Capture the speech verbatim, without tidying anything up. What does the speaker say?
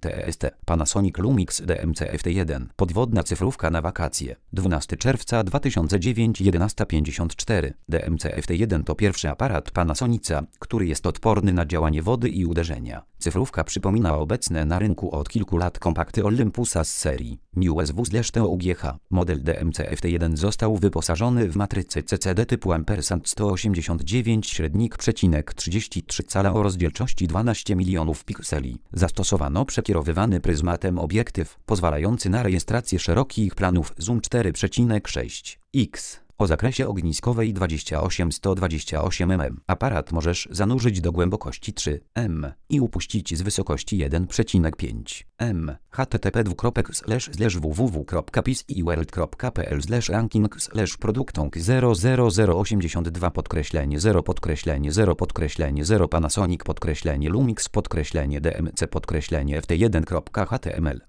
T E S T. Panasonic Lumix D M C F T jeden. Podwodna cyfrówka na wakacje. dwunastego czerwca dwa tysiące dziewiątego, jedenasta pięćdziesiąt cztery. D M C F T jeden to pierwszy aparat Panasonica, który jest odporny na działanie wody i uderzenia. Cyfrówka przypomina obecne na rynku od kilku lat kompakty Olympusa z serii Miu S W-T O G H. Model D M C F T jeden został wyposażony w matrycę C C D typu Ampersand sto osiemdziesiąt dziewięć średnik przecinek trzydzieści trzy cala o rozdzielczości dwanaście milionów pikseli. Zastosowano przekierowywany pryzmatem obiektyw, pozwalający na rejestrację szerokich planów zoom cztery przecinek sześć x. O zakresie ogniskowej dwadzieścia osiem sto dwadzieścia osiem milimetrów. Aparat możesz zanurzyć do głębokości trzy metrów i upuścić z wysokości jeden przecinek pięć metrów. h t t p dwukropek slash slash w w w kropka pisworld kropka p l slash ranking slash produktunk zero zero zero osiemdziesiąt dwa podkreślenie zero podkreślenie zero podkreślenie zero Panasonic podkreślenie Lumix podkreślenie D M C podkreślenie F T jeden kropka h t m l